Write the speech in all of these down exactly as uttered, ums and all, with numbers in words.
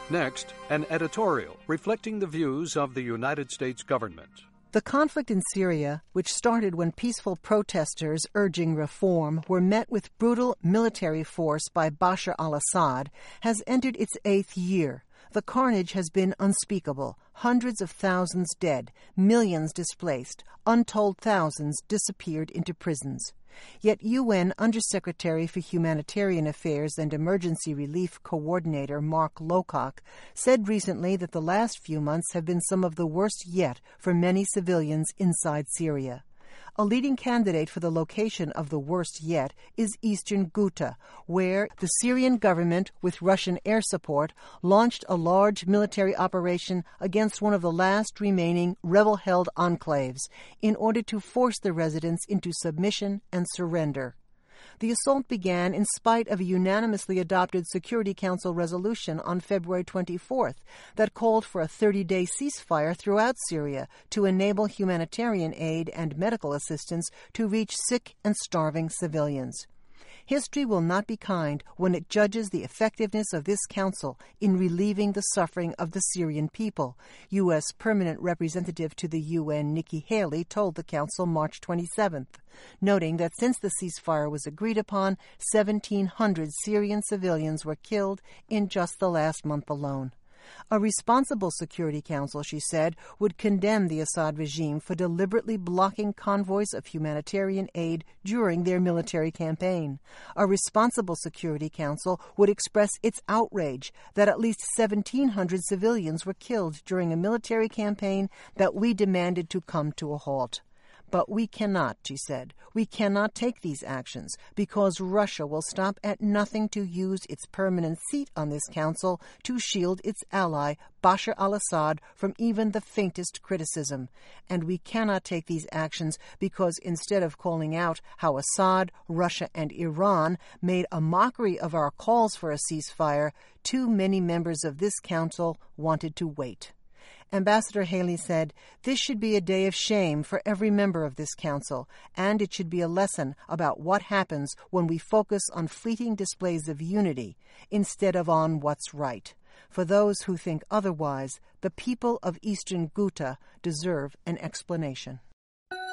Next, an editorial reflecting the views of the United States government. The conflict in Syria, which started when peaceful protesters urging reform were met with brutal military force by Bashar al-Assad, has entered its eighth year. The carnage has been unspeakable. Hundreds of thousands dead, millions displaced, untold thousands disappeared into prisons. Yet U N Undersecretary for Humanitarian Affairs and Emergency Relief Coordinator Mark Lowcock said recently that the last few months have been some of the worst yet for many civilians inside Syria. A leading candidate for the location of the worst yet is eastern Ghouta, where the Syrian government, with Russian air support, launched a large military operation against one of the last remaining rebel-held enclaves in order to force the residents into submission and surrender. The assault began in spite of a unanimously adopted Security Council resolution on February twenty-fourth that called for a thirty-day ceasefire throughout Syria to enable humanitarian aid and medical assistance to reach sick and starving civilians. History will not be kind when it judges the effectiveness of this council in relieving the suffering of the Syrian people, U S Permanent Representative to the U N Nikki Haley told the council March twenty-seventh, noting that since the ceasefire was agreed upon, seventeen hundred Syrian civilians were killed in just the last month alone. A responsible Security Council, she said, would condemn the Assad regime for deliberately blocking convoys of humanitarian aid during their military campaign. A responsible Security Council would express its outrage that at least seventeen hundred civilians were killed during a military campaign that we demanded to come to a halt. But we cannot, she said, we cannot take these actions because Russia will stop at nothing to use its permanent seat on this council to shield its ally, Bashar al-Assad, from even the faintest criticism. And we cannot take these actions because instead of calling out how Assad, Russia, and Iran made a mockery of our calls for a ceasefire, too many members of this council wanted to wait. Ambassador Haley said, "This should be a day of shame for every member of this council, and it should be a lesson about what happens when we focus on fleeting displays of unity instead of on what's right. For those who think otherwise, the people of eastern Ghouta deserve an explanation."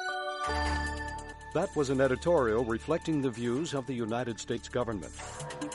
That was an editorial reflecting the views of the United States government.